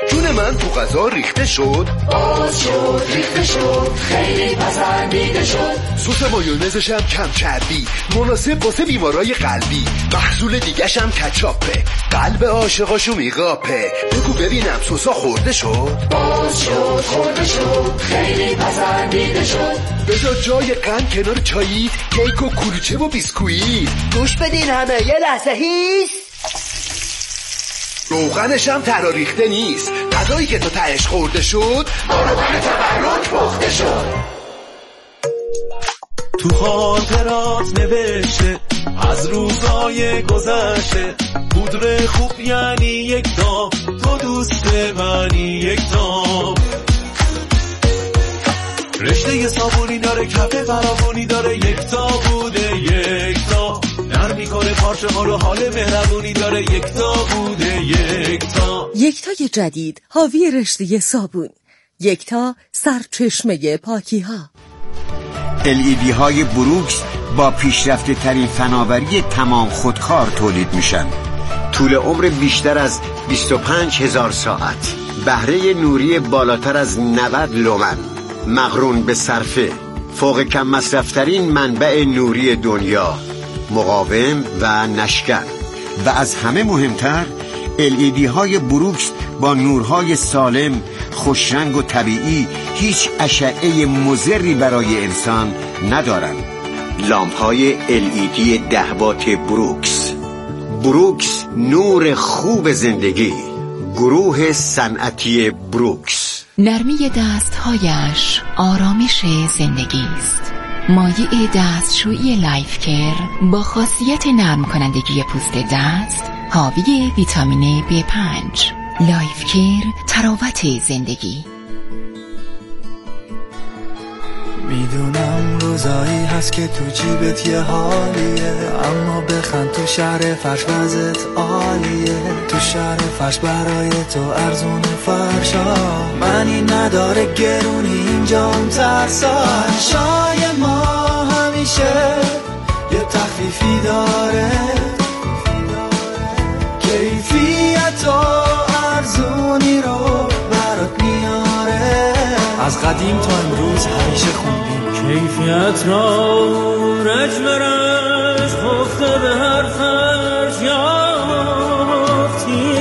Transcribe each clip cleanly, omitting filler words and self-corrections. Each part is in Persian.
جون من تو غذا ریخته شد، باز شد ریخته شد، خیلی پسندیده شد. سس مایونزش هم کم چربی، مناسب واسه بیمارای قلبی. محصول دیگه‌ش هم کچاپه، قلب عاشقاشو میقاپه. بگو ببینم سسا خورده شد، باز شد خورده شد، خیلی پسندیده شد. بذار جای قند کنار چاییت، کیک و کلوچه و بیسکویت. گوش بدین همه یه لحظه هیس. روغنش هم تراریخته نیست، غذایی که تو تهش خورده شد روغن تبرک پخته شد. تو خاطرات نوشته از روزای گذشته، پودر خوب یعنی یک دام، تو دوست منی یک دام. رشته صابونی داره، کف فراوانی داره، یک تا بوده یک تا. نرم میکنه پارچه ها رو، حال مهربونی داره، یک تا بوده یک تا. یکتای جدید حاوی رشته صابون، یکتا سرچشمه پاکی ها. LED های بروکس با پیشرفته ترین فناوری تمام خودکار تولید میشن. طول عمر بیشتر از 25,000 ساعت، بهره نوری بالاتر از 90 لومن، مقرون به صرفه، فوق کم مصرفترین منبع نوری دنیا، مقاوم و نشکن. و از همه مهمتر LED های بروکس با نورهای سالم، خوشرنگ و طبیعی، هیچ اشعه مضری برای انسان ندارن. لامپ های LED 10 وات بروکس. بروکس، نور خوب زندگی. گروه صنعتی بروکس. نرمی دستهایش آرامش زندگی است. مایع دستشویی لایف کیر با خاصیت نرم کنندگی پوست دست، حاوی ویتامین B5. لایف کیر، تراوت زندگی. میدونم روزایی هست که تو جیبت یه حالیه، اما بخند تو شهر فرش وضعت عالیه. تو شهر فرش برای تو ارزون فرشا، معنی نداره گرونی اینجام ترسا. شای ما همیشه یه تخفیفی داره، کیفیت و ارزونی رو برات میاره. از قدیم تا امروز همیشه خوندیم کیفیت را رج برش خفته به هر فرش یافتی،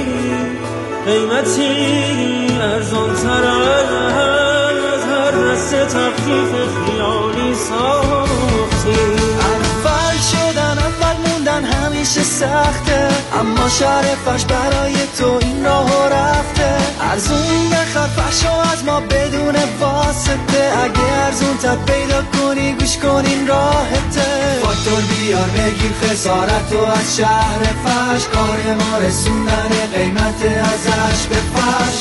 قیمتی ارزان تر از هر دسته تخفیف خیالی ساختی. اول شدن اول موندن همیشه سخته، اما شهر فرش برای تو این راهو رفته. ارزون بخر فرشو از ما بدون واسطه، اگه ارزون تر پیدا کنی گوش کن این راحته. فاکتور بیار بگیر خسارتو از شهر فرش، کار ما رسوندن قیمت ازش به فرش.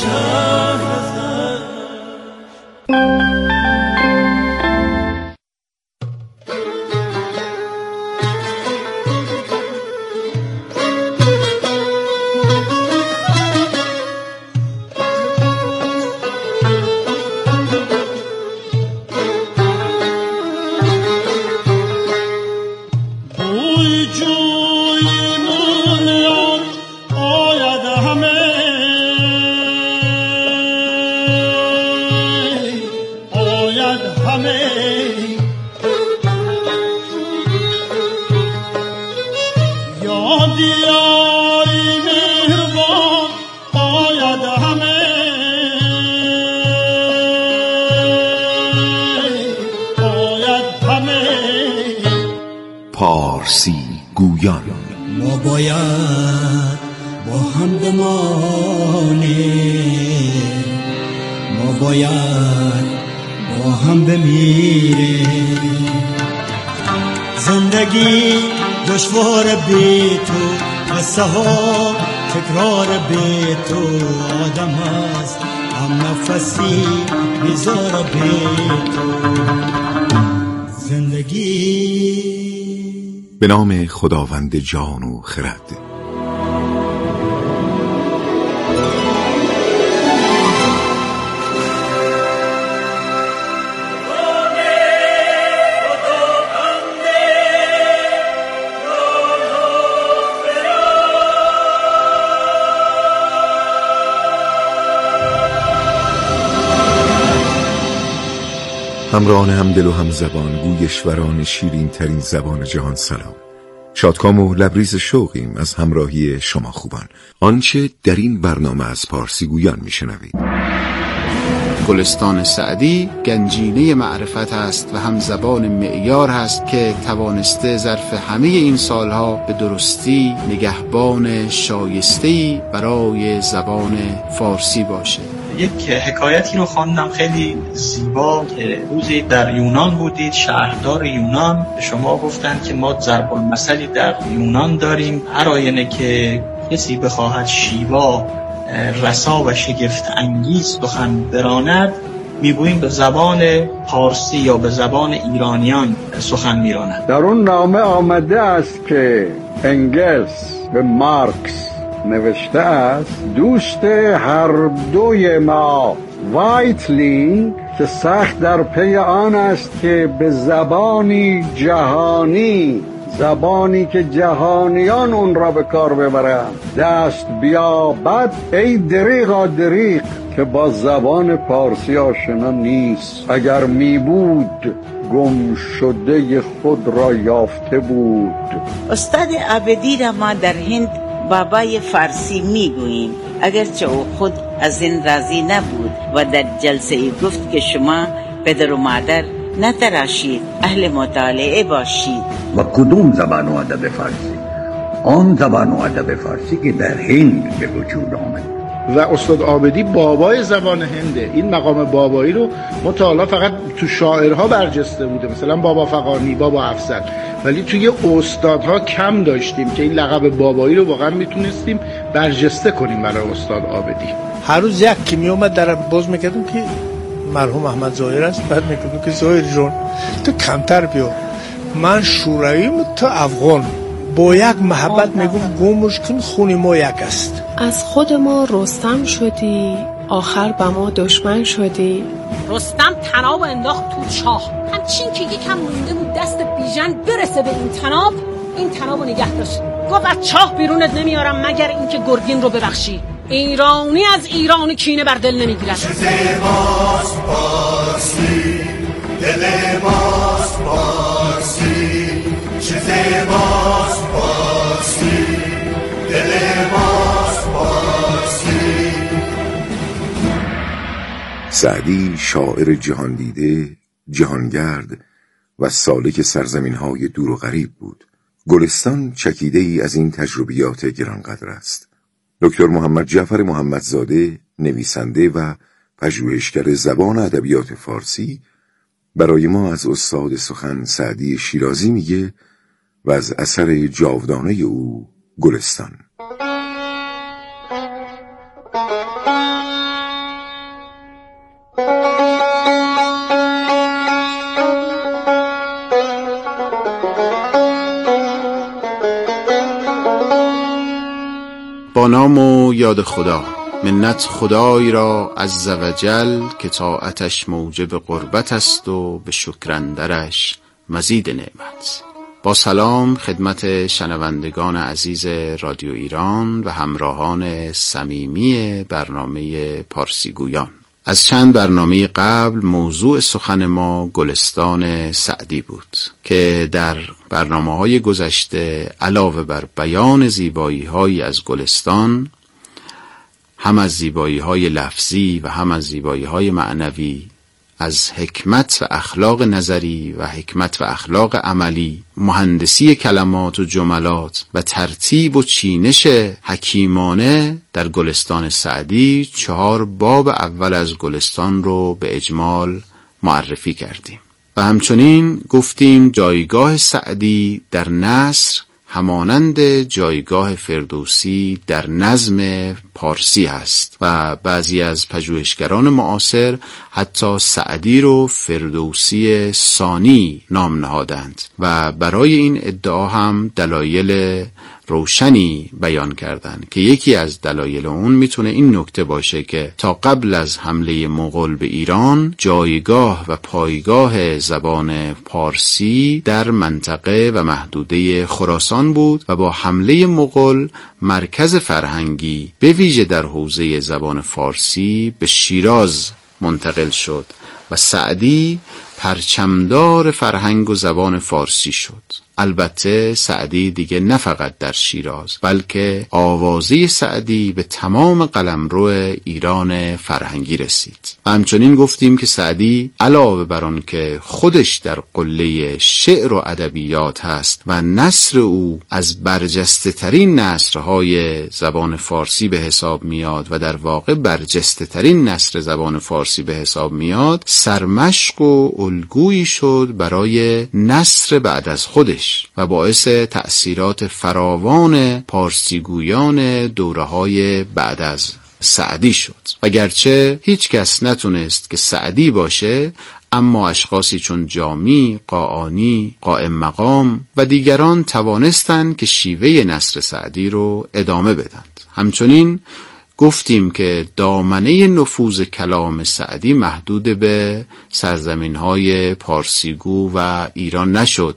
پارسی گویان. ما باید با هم بمانیم، ما باید با هم بمیریم. زندگی دشوار بی تو، قصه ها تکرار بی تو. آدم هست هم نفسی بیزار بی تو. زندگی به نام خداوند جان و خرد. همراهان همدل و همزبان، گویشوران شیرین ترین زبان جهان سلام. شادکام و لبریز شوقیم از همراهی شما خوبان. آنچه در این برنامه از پارسی گویان میشنوید. گلستان سعدی گنجینه معرفت است و هم زبان معیار است که توانسته ظرف همه این سالها به درستی نگهبان شایسته‌ای برای زبان فارسی باشه. یک حکایتی رو خواندم خیلی زیبا که روزی در یونان بودید، شهردار یونان به شما گفتند که ما ضرب المثلی در یونان داریم، هر آینه که کسی بخواهد شیوا، رسا و شگفت انگیز سخن براند، میگوییم به زبان پارسی یا به زبان ایرانیان سخن میراند. در اون نامه آمده است که انگلس به مارکس نوشته است دوست هر دوی ما وایتلینگ که سخت در پی آن است که به زبانی جهانی، زبانی که جهانیان اون را به کار ببرند، دست بیابد. ای دریغا دریغ که با زبان پارسی آشنا نیست، اگر می بود گم شده خود را یافته بود. استاد عابدی را ما در هند بابای فارسی میگوییم، اگرچه او خود از این راضی نبود و در جلسه گفت که شما پدر و مادر نتراشید، اهل مطالعه باشید. و کدوم زبان و ادب فارسی؟ آن زبان و ادب فارسی که در هند به وجود آمد. و استاد عابدی بابای زبان هنده. این مقام بابایی رو مطالعه فقط تو شاعرها برجسته بوده، مثلا بابا فغانی، بابا افضل، ولی توی استادها کم داشتیم که این لقب بابایی رو واقعا میتونستیم برجسته کنیم برای استاد عابدی. هر روز یک که می اومد در باز میکردم که مرحوم احمد ظاهر است، بعد میگفتم که ظاهر جون تو کمتر بیا، من شورویم تو افغان، با یک محبت میگم گمش کن، خون ما یک است. از خود ما رستم شدی، آخر به ما دشمن شدی. رستم طناب انداخت تو چاه، همچین که یکم مونده بود دست بیژن برسه به این طناب، این طنابو نگه داشت، گفت از چاه بیرونت نمیارم مگر اینکه گرگین رو ببخشی. ایرانی از ایرانی کینه بر دل نمیگیرد. چه زیباست پارسی، دل ماست پارسی، چه زیباست پارسی، دل ماست پارسی. سعدی شاعر جهان دیده، جهانگرد و سالک سرزمین‌های دور و غریب بود. گلستان چکیده ای از این تجربیات گرانقدر است. دکتر محمد جعفر محمدزاده، نویسنده و پژوهشگر زبان ادبیات فارسی، برای ما از استاد سخن سعدی شیرازی میگه و از اثر جاودانه او گلستان. با نام و یاد خدا، منت خدای را عز و جل که طاعتش موجب قربت است و به شکر اندرش مزید نعمت. با سلام خدمت شنوندگان عزیز رادیو ایران و همراهان صمیمی برنامه پارسی گویان. از چند برنامه قبل موضوع سخن ما گلستان سعدی بود که در برنامه‌های گذشته علاوه بر بیان زیبایی‌هایی از گلستان، هم از زیبایی‌های لفظی و هم از زیبایی‌های معنوی، از حکمت و اخلاق نظری و حکمت و اخلاق عملی، مهندسی کلمات و جملات و ترتیب و چینش حکیمانه در گلستان سعدی 4 باب اول از گلستان رو به اجمال معرفی کردیم و همچنین گفتیم جایگاه سعدی در نثر همانند جایگاه فردوسی در نظم پارسی هست و بعضی از پژوهشگران معاصر حتی سعدی رو فردوسی ثانی نام نهادند و برای این ادعا هم دلایل روشنی بیان کردند که یکی از دلایل اون میتونه این نکته باشه که تا قبل از حمله مغول به ایران جایگاه و پایگاه زبان پارسی در منطقه و محدوده خراسان بود و با حمله مغول مرکز فرهنگی به ویژه در حوزه زبان فارسی به شیراز منتقل شد و سعدی پرچمدار فرهنگ و زبان فارسی شد. البته سعدی دیگه نه فقط در شیراز، بلکه آوازه سعدی به تمام قلمرو ایران فرهنگی رسید. و همچنین گفتیم که سعدی علاوه بر آن که خودش در قله شعر و ادبیات هست و نثر او از برجسته ترین نثرهای زبان فارسی به حساب میاد و در واقع برجسته ترین نثر زبان فارسی به حساب میاد، سرمشق و الگویی شد برای نثر بعد از خودش و باعث تأثیرات فراوان پارسیگویان دوره‌های بعد از سعدی شد. اگرچه هیچ کس نتونست که سعدی باشه، اما اشخاصی چون جامی، قاآنی، قائم مقام و دیگران توانستند که شیوه نثر سعدی رو ادامه بدند. همچنین گفتیم که دامنه نفوذ کلام سعدی محدود به سرزمین‌های پارسیگو و ایران نشد،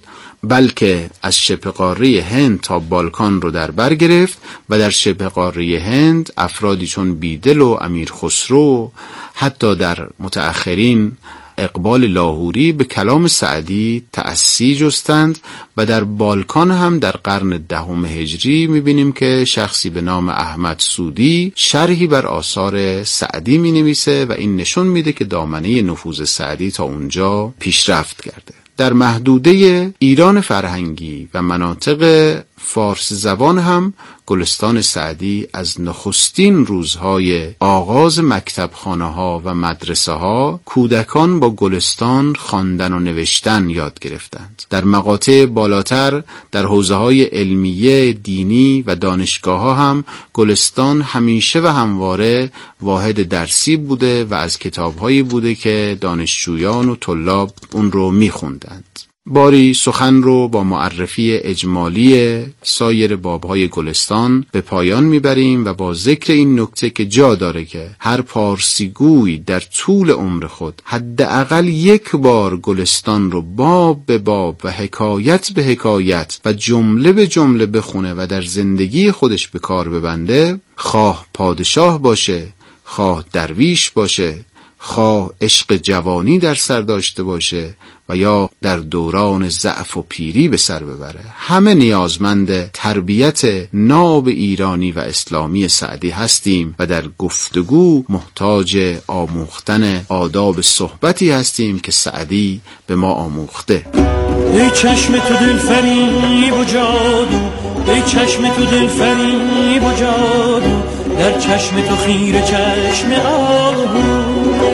بلکه از شبه قاره هند تا بالکان رو در بر گرفت و در شبه قاره هند افرادی چون بیدل و امیر خسرو، حتی در متأخرین اقبال لاهوری به کلام سعدی تأسی جستند و در بالکان هم در قرن 10 هجری میبینیم که شخصی به نام احمد سودی شرحی بر آثار سعدی مینویسه و این نشون میده که دامنه نفوذ سعدی تا اونجا پیشرفت کرده. در محدوده ایران فرهنگی و مناطق فارس زبان هم گلستان سعدی از نخستین روزهای آغاز مکتبخانه ها و مدرسه ها کودکان با گلستان خواندن و نوشتن یاد گرفتند. در مقاطع بالاتر در حوزه های علمیه، دینی و دانشگاه ها هم گلستان همیشه و همواره واحد درسی بوده و از کتاب هایی بوده که دانشجویان و طلاب اون رو میخوندند. باری سخن رو با معرفی اجمالی سایر بابهای گلستان به پایان میبریم و با ذکر این نکته که جا داره که هر پارسیگوی در طول عمر خود حداقل یک بار گلستان رو باب به باب و حکایت به حکایت و جمله به جمله بخونه و در زندگی خودش به کار ببنده، خواه پادشاه باشه، خواه درویش باشه، خواه عشق جوانی در سر داشته باشه و یا در دوران ضعف و پیری به سر ببره، همه نیازمند تربیت ناب ایرانی و اسلامی سعدی هستیم و در گفتگو محتاج آموختن آداب صحبتی هستیم که سعدی به ما آموخته. ای چشم تو دل فریب و جادو، ای چشم تو دل فریب و جادو، در چشم تو خیره چشم آهو،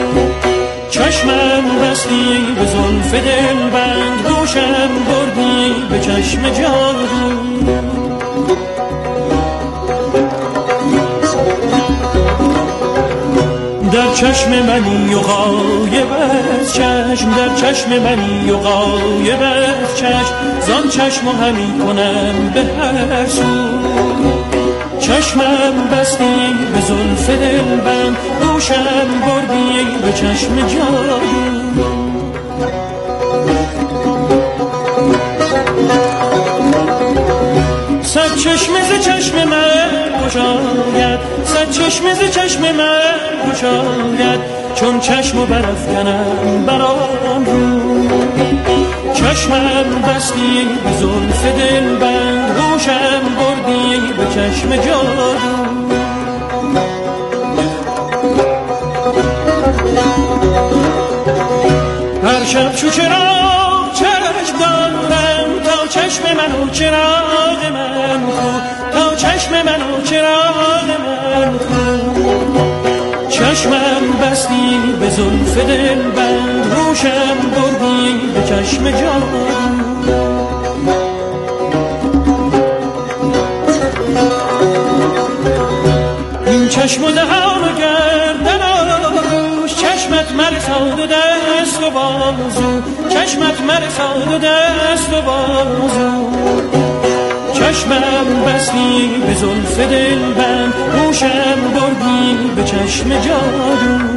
چشمم بستی به زلف دل بند، گوشم بردی به چشم جادو. در چشم منی و غایب از چشم، در چشم منی و غایب از چشم، زان چشم همی کنم به هر سو، چشمم بستی به زلف دل بند، گوشم بردی به چشم جادو. صد چشم ز چشم من گشاید، صد چشم ز چشم من گشاید، چون چشم برافکنم بر آن رو، چشمم بستی به زلف دل بند، گوشم بردی به چشم جادو. هر شب چو چراغ چشم دارم، تا چشم منو چراغ من کو، تا چشم منو چراغ من کو، چشمم بستی به زلف دل بند، روشم بردی به چشم جادو. این چشم و دهان و گردن آروش، چشمت مرساد و دست و بازو، چشمت مرساد و دست و بازو، چشمم بستی به زلف دل بند، گوشم بردی به چشم جادو.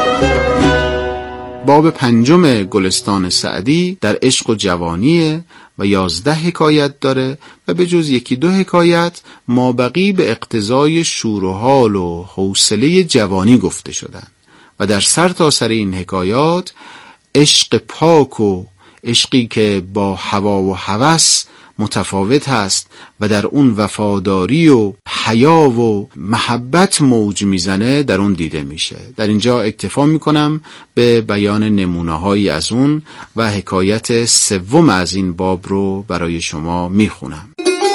باب 5 گلستان سعدی در عشق و جوانی و 11 حکایت داره و به جز 1-2 حکایت مابقی به اقتضای شور و حال و حوصله جوانی گفته شدن و در سرتاسر این حکایات عشق پاک و عشقی که با هوا و هوس متفاوت هست و در اون وفاداری و حیا و محبت موج میزنه در اون دیده میشه. در اینجا اکتفا میکنم به بیان نمونه‌هایی از اون و حکایت 3 از این باب رو برای شما میخونم.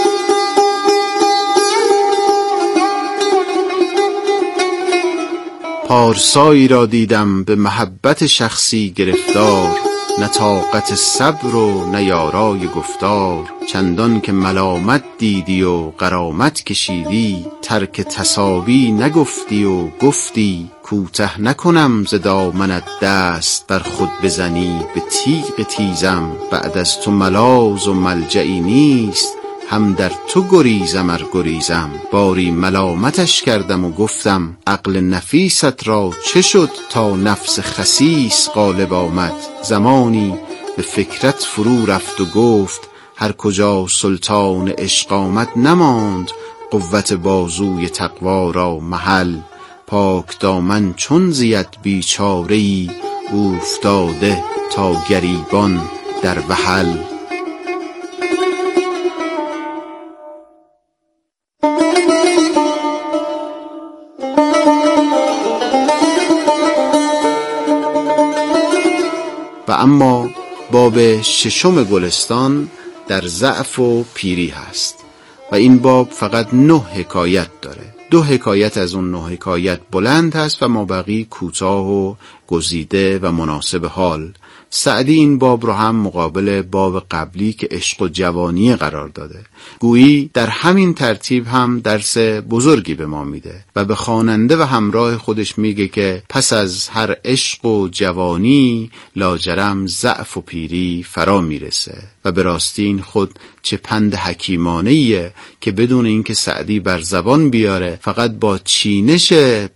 پارسایی را دیدم به محبت شخصی گرفتار، نه طاقت صبر و نه یارای گفتار. چندان که ملامت دیدی و غرامت کشیدی، ترک تساوی نگفتی و گفتی. کوته نکنم ز دامنت دست بر خود بزنی، به تیغ تیزم بعد از تو ملاذ و ملجئی نیست. هم در تو گریزم ار گریزم، باری ملامتش کردم و گفتم. عقل نفیست را چه شد تا نفس خسیس غالب آمد؟ زمانی به فکرت فرو رفت و گفت، هر کجا سلطان عشق آمد نماند قوت بازوی تقوا را محل. پاک دامن چون زید بیچاره‌ای، اوفتاده تا گریبان در وحل. و اما باب 6 گلستان در ضعف و پیری هست و این باب فقط 9 حکایت داره. 2 حکایت از اون 9 حکایت بلند هست و مابقی کوتاه و گزیده و مناسب حال. سعدی این باب رو هم مقابل باب قبلی که عشق و جوانی قرار داده. گویی در همین ترتیب هم درس بزرگی به ما میده و به خواننده و همراه خودش میگه که پس از هر عشق و جوانی لاجرم ضعف و پیری فرا میرسه. و به راستی این خود چه پند حکیمانه‌ایه که بدون اینکه سعدی بر زبان بیاره، فقط با چینش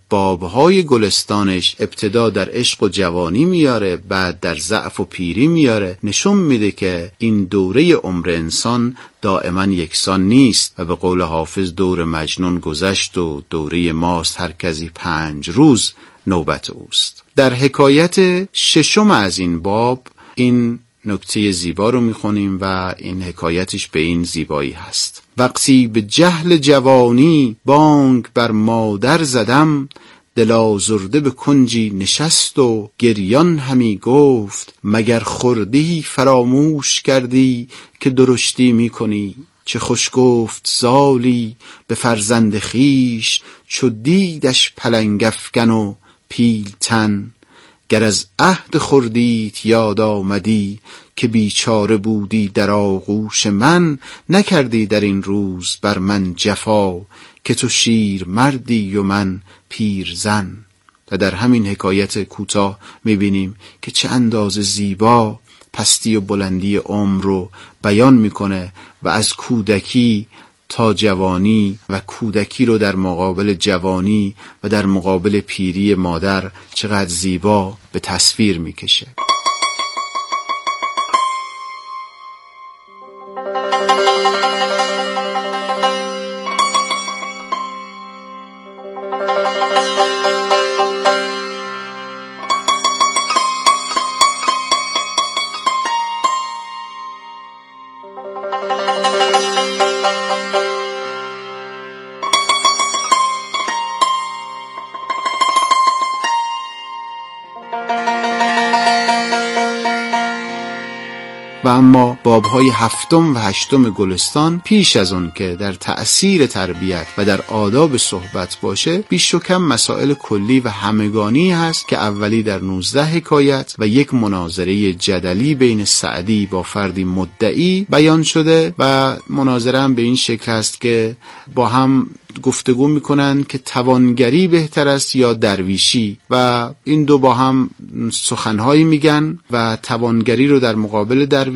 بابهای گلستانش ابتدا در عشق و جوانی میاره، بعد در ضعف و پیری میاره. نشون میده که این دوره عمر انسان دائما یکسان نیست و به قول حافظ دور مجنون گذشت و دوره ماست هر کسی 5 روز نوبت اوست. در حکایت 6 از این باب این نکته زیبا رو میخونیم و این حکایتش به این زیبایی هست. وقتی به جهل جوانی بانگ بر مادر زدم، دل آزرده به کنجی نشست و گریان همی گفت. مگر خوردهی فراموش کردی که درشتی میکنی؟ چه خوش گفت زالی به فرزند خیش، چو دیدش پلنگ افکن و پیلتن. گر از عهد خردیت یاد آمدی، که بیچاره بودی در آغوش من. نکردی در این روز بر من جفا، که تو شیر مردی و من پیرزن. و در همین حکایت کوتاه میبینیم که چه اندازه زیبا پستی و بلندی عمر رو بیان میکنه و از کودکی تا جوانی و کودکی رو در مقابل جوانی و در مقابل پیری مادر چقدر زیبا به تصویر میکشه. و اما بابهای 7 و 8 گلستان پیش از اون که در تأثیر تربیت و در آداب صحبت باشه، بیش و کم مسائل کلی و همگانی هست که اولی در 19 حکایت و یک مناظره جدلی بین سعدی با فردی مدعی بیان شده و مناظره هم به این شکل هست که با هم گفتگو میکنن که توانگری بهتر است یا درویشی و این دو با هم سخنهایی میگن و توانگری رو در مقابل درویشی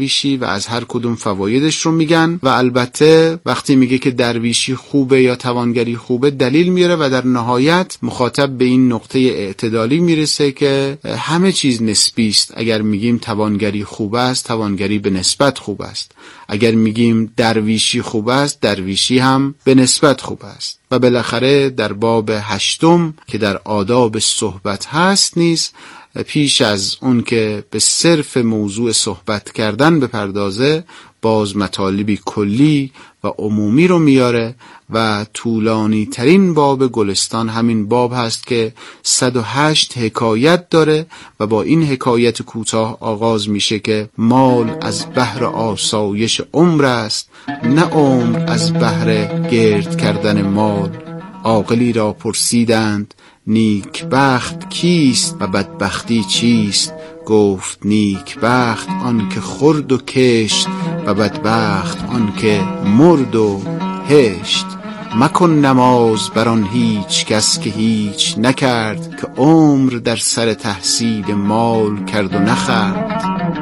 درویشی و از هر کدوم فوایدش رو میگن و البته وقتی میگه که درویشی خوبه یا توانگری خوبه دلیل میاره و در نهایت مخاطب به این نقطه اعتدالی میرسه که همه چیز نسبی است. اگر میگیم توانگری خوب است، توانگری به نسبت خوب است. اگر میگیم درویشی خوب است، درویشی هم به نسبت خوب است. و بالاخره در باب 8 که در آداب صحبت هست نیز پیش از اون که به صرف موضوع صحبت کردن بپردازه باز مطالبی کلی و عمومی رو میاره و طولانی ترین باب گلستان همین باب هست که 108 حکایت داره و با این حکایت کوتاه آغاز میشه که مال از بهر آسایش عمر است، نه عمر از بهر گرد کردن مال. عاقلی را پرسیدند نیک بخت کیست و بدبختی چیست؟ گفت نیک بخت آن که خورد و کشت و بدبخت آن که مرد و هشت. مکن نماز بر آن هیچ کس که هیچ نکرد، که عمر در سر تحصیل مال کرد و نخورد.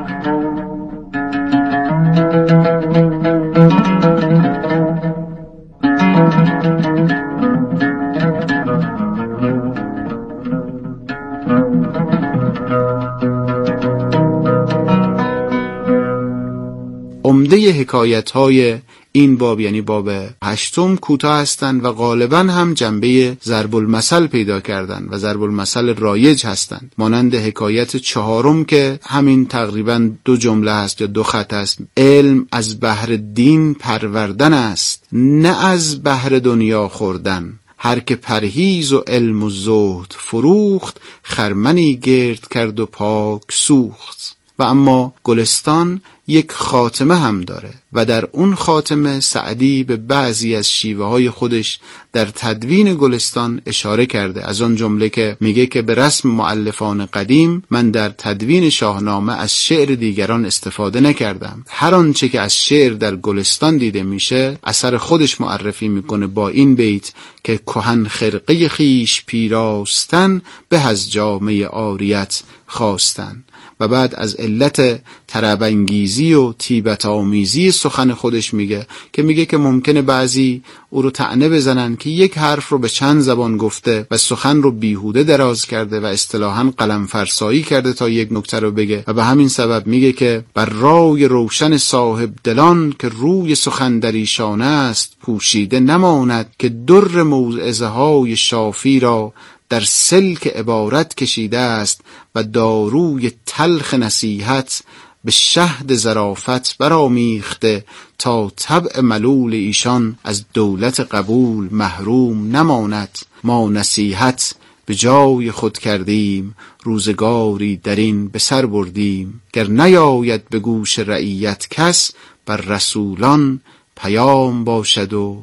عمده حکایت‌های این باب یعنی باب 8 کوتاه هستند و غالباً هم جنبه ضرب المثل پیدا کردن و ضرب المثل رایج هستند، مانند حکایت 4 که همین تقریباً 2 جمله است یا 2 خط است. علم از بهر دین پروردن است، نه از بهر دنیا خوردن. هر که پرهیز و علم و زهد فروخت، خرمنی گرد کرد و پاک سوخت. و اما گلستان یک خاتمه هم داره و در اون خاتمه سعدی به بعضی از شیوه های خودش در تدوین گلستان اشاره کرده. از آن جمله که میگه که به رسم مؤلفان قدیم من در تدوین شاهنامه از شعر دیگران استفاده نکردم. هر آنچه که از شعر در گلستان دیده میشه اثر خودش معرفی میکنه با این بیت که کهن خرقه خیش پیراستن به از جامه عاریت خواستن. و بعد از علت طرب‌انگیزی و طیبت آمیزی سخن خودش میگه که ممکنه بعضی او رو طعنه بزنن که یک حرف رو به چند زبان گفته و سخن رو بیهوده دراز کرده و اصطلاحاً قلم فرسایی کرده تا یک نکته رو بگه و به همین سبب میگه که بر رای روشن صاحب دلان که روی سخن در ایشان است پوشیده نماند، که در موعظه های شافی را در سلک عبارت کشیده است و داروی تلخ نصیحت به شهد ظرافت برآمیخته، تا طبع ملول ایشان از دولت قبول محروم نماند. ما نصیحت به جای خود کردیم، روزگاری در این به سر بردیم. گر نیاید به گوش رعیت کس، بر رسولان پیام باشد و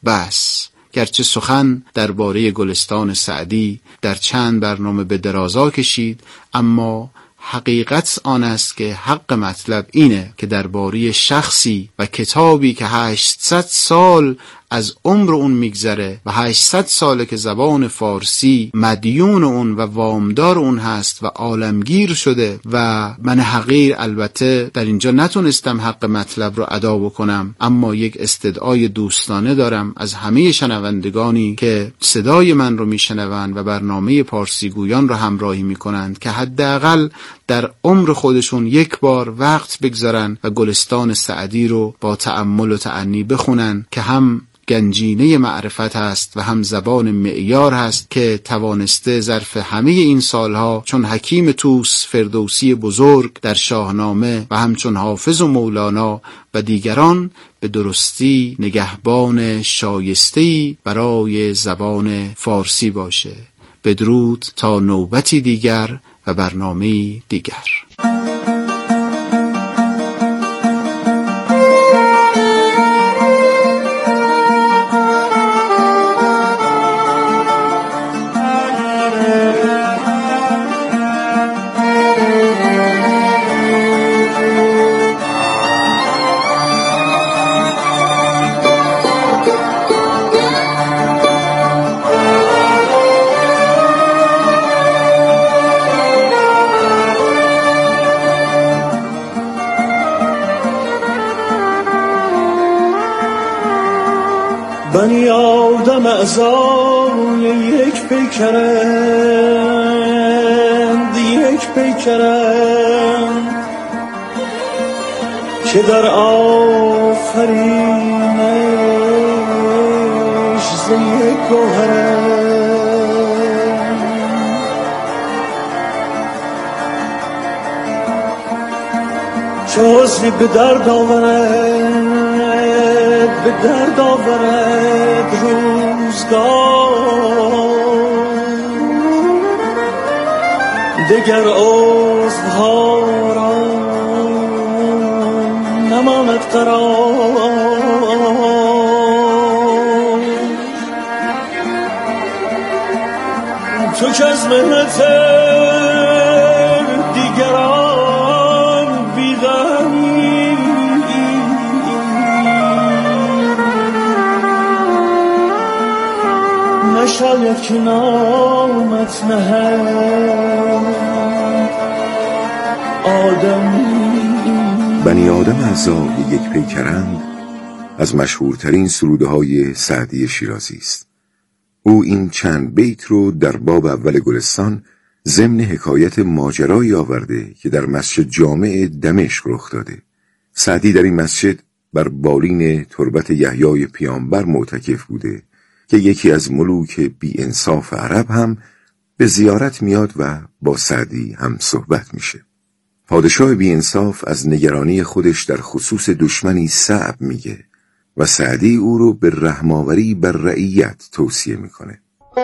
بس. گرچه سخن درباره گلستان سعدی در چند برنامه به درازا کشید، اما حقیقت آن است که حق مطلب اینه که درباره شخصی و کتابی که 800 سال از عمر اون میگذره و 800 ساله که زبان فارسی مدیون اون و وامدار اون هست و عالمگیر شده و من حقیر البته در اینجا نتونستم حق مطلب رو ادا بکنم، اما یک استدعای دوستانه دارم از همه شنوندگانی که صدای من رو میشنوند و برنامه پارسی گویان رو همراهی میکنند که حداقل در عمر خودشون یک بار وقت بگذارن و گلستان سعدی رو با تأمل و تأنی بخونن که هم گنجینه معرفت هست و هم زبان معیار هست که توانسته ظرف همه این سالها چون حکیم طوس فردوسی بزرگ در شاهنامه و همچون حافظ و مولانا و دیگران به درستی نگهبان شایسته‌ای برای زبان فارسی باشه. بدرود تا نوبتی دیگر و برنامه دیگر. بنی آدم اعضای یک پیکرند، یک پیکرند که در آفرینش ز یک گوهرند. چو حسنی به درد آورد، به درد آورد روزگار، دگر عضوها را نماند قرار. تو که از محنت دیگران بی‌غمی، نشاید که نامت نهد آدمی. بنی آدم اعضای یک پیکرند از مشهورترین سروده‌های سعدی شیرازی است. او این چند بیت رو در باب اول گلستان ضمن حکایت ماجرایی آورده که در مسجد جامع دمشق رخ داده. سعدی در این مسجد بر بالین تربت یحیای پیامبر معتکف بوده که یکی از ملوک بی انصاف عرب هم به زیارت میاد و با سعدی هم صحبت میشه. پادشاه بی انصاف از نگرانی خودش در خصوص دشمنی صعب میگه و سعدی او رو به رحم‌آوری بر رعیت توصیه میکنه.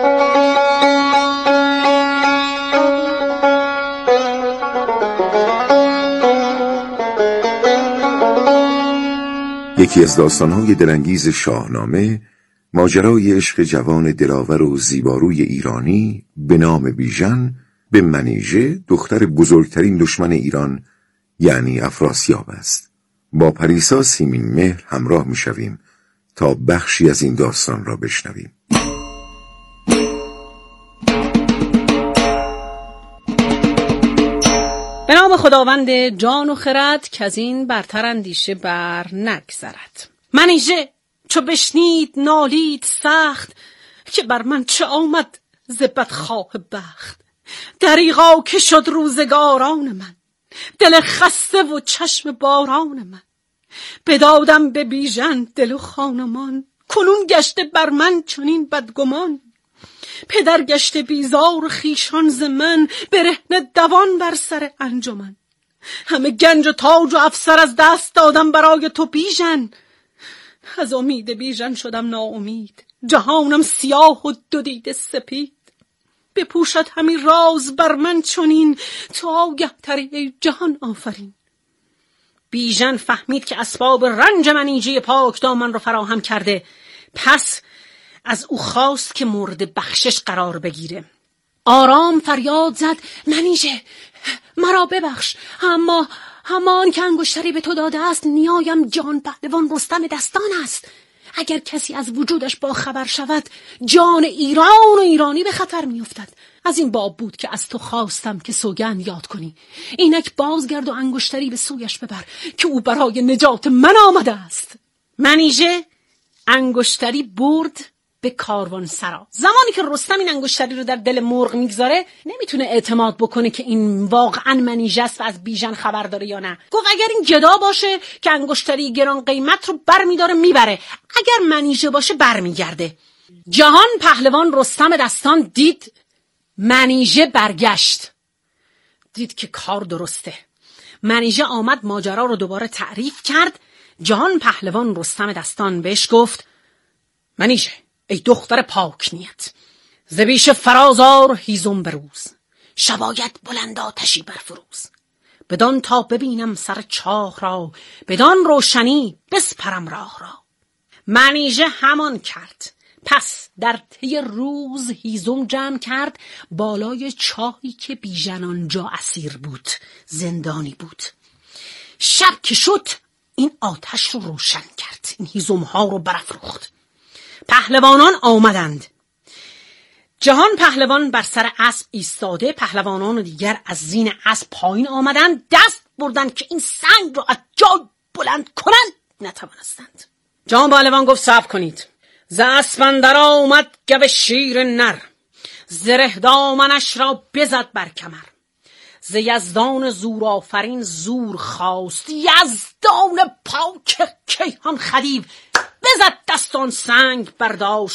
یکی از داستانهای دلانگیز شاهنامه ماجرای عشق جوان دلاور و زیباروی ایرانی به نام بیژن به منیژه، دختر بزرگترین دشمن ایران یعنی افراسیاب است. با پریسا سیمین مهر همراه میشویم تا بخشی از این داستان را بشنویم. به نام خداوند جان و خرد که از این برتر اندیشه بر نگذرد. منیژه چو بشنید نالید سخت که بر من چه آمد ز بدخواه بخت. دریغا که شد روزگاران من، دل خسته و چشم باران من. بدادم به بیژن دل و خانمان، کنون گشته بر من چنین بدگمان. پدر گشته بیزار خویشان ز من، برهنه دوان بر سر انجمن. همه گنج و تاج و افسر از دست دادم برای تو بیژن. از امید بیژن شدم ناامید، جهانم سیاه و دو دیده سپید. بپوشد همی راز بر من چنین، تو آگه تری ای جهان آفرین. بیژن فهمید که اسباب رنج منیژه پاک دامن رو فراهم کرده، پس از او خواست که مورد بخشش قرار بگیره. آرام فریاد زد منیژه مرا ببخش، اما آن که انگشتری به تو داده است نیایم جان پهلوان رستم دستان است. اگر کسی از وجودش با خبر شود جان ایران و ایرانی به خطر می افتد. از این باب بود که از تو خواستم که سوگند یاد کنی. اینک بازگرد و انگشتری به سویش ببر که او برای نجات من آمده است. منیژه انگشتری برد به کاروان سرا. زمانی که رستم این انگشتری رو در دل مرغ میگذاره نمیتونه اعتماد بکنه که این واقعا منیژه است و از بیژن خبر داره یا نه. گفت اگر این گدا باشه که انگشتری گران قیمت رو برمیداره میبره، اگر منیژه باشه برمیگرده. جهان پهلوان رستم دستان دید منیژه برگشت، دید که کار درسته. منیژه آمد ماجرا رو دوباره تعریف کرد. جهان پهلوان رستم دستان بهش گفت منیژه ای دختر پاک نیت، ز بیش فرازار هیزم بروز، شباید بلند آتشی برفروز. بدان تا ببینم سر چاه را، بدان روشنی بسپرم راه را. منیژه همان کرد. پس در طی روز هیزم جمع کرد بالای چاهی که بیژن آنجا اسیر بود، زندانی بود. شب که شد این آتش رو روشن کرد، این هیزم ها رو برافروخت. پهلوانان آمدند. جهان پهلوان بر سر اسب ایستاده، پهلوانان دیگر از زین اسب پایین آمدند، دست بردند که این سنگ رو از جای بلند کنند، نتوانستند. جهان پهلوان گفت صبر کنید. ز اسپندر آمد گو شیر نر، زره دامنش را بزد بر کمر. ز یزدان زور آفرین زور خواست، یزدان پاک کیهان خدیو بزد دستان سنگ برداشت